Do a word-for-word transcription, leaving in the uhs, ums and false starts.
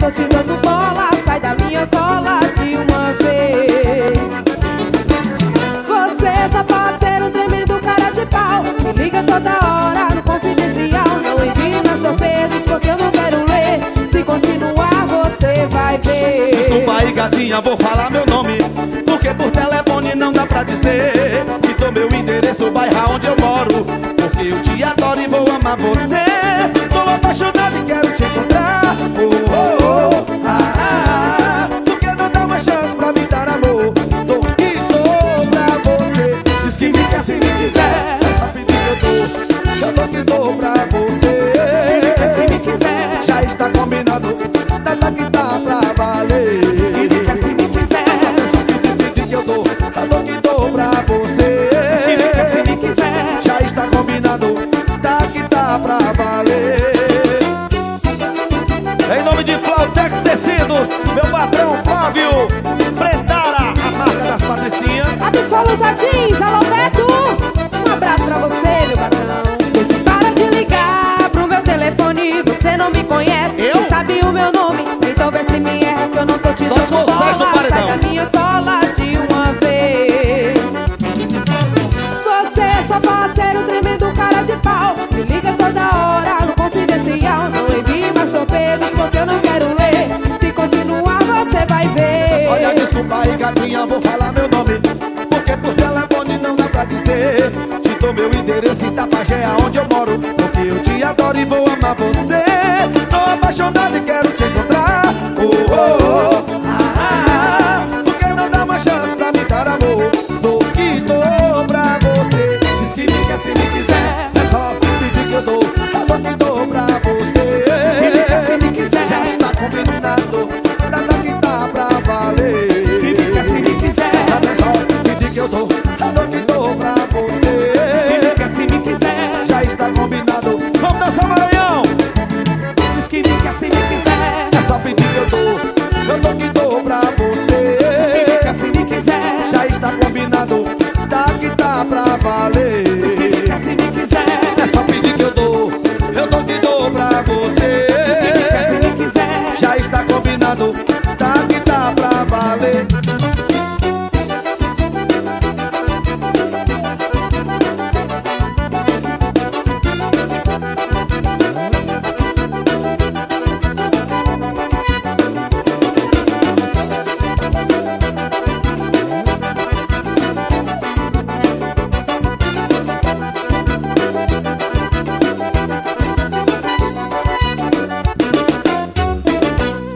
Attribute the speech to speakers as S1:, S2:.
S1: tô te dando bola, sai da minha cola de uma vez. Você é só parceiro, um tremendo cara de pau. Me liga toda hora no confidencial. Não envie meus torpedos porque eu não quero ler. Se continuar você vai ver.
S2: Desculpa aí, gatinha, vou falar meu nome, porque por telefone não dá pra dizer. E dou meu endereço, o bairro onde eu moro, porque eu te adoro e vou amar você. Tô apaixonado e quero te encontrar. Oh, oh, oh, ah, ah, ah. Tu quer não dar uma chance pra me dar amor? Tô aqui, tô pra você. Diz que me quer se me quiser, é só pedir que eu dou. Eu tô aqui, tô pra você. Diz que me quer se me quiser, já está combinado, data que tá pra valer.
S1: Diz que me quer se me quiser,
S2: é só pedir, pedir que eu dou. Eu tô aqui, tô pra você.
S1: diz que me quer se me quiser,
S2: já está combinado, tá que tá pra valer. Em nome de Flautex Tecidos, meu patrão Flávio Pretara, a marca das patricinhas.
S1: Absoluta Jeans, alô Beto. Um abraço pra você, meu patrão. Vê se para de ligar pro meu telefone. Você não me conhece,
S2: Eu?
S1: nem sabe o meu nome. Então vê se me erra que eu não tô te
S2: Só
S1: dando
S2: se for
S1: bola.
S2: Sérgio do Paredão.
S1: Sai da minha cola de uma vez. Você é só parceiro, tremendo cara de pau. Me liga toda hora no confidencial. Não envie mais torpedos porque eu não quero ler. Se continuar você vai ver.
S2: Olha, desculpa aí, gatinha, vou falar meu nome, porque por telefone não dá pra dizer. Te dou meu endereço em Itapajé, aonde eu moro, porque eu te adoro e vou amar você. Tô apaixonado e quero te encontrar. Oh, oh, oh.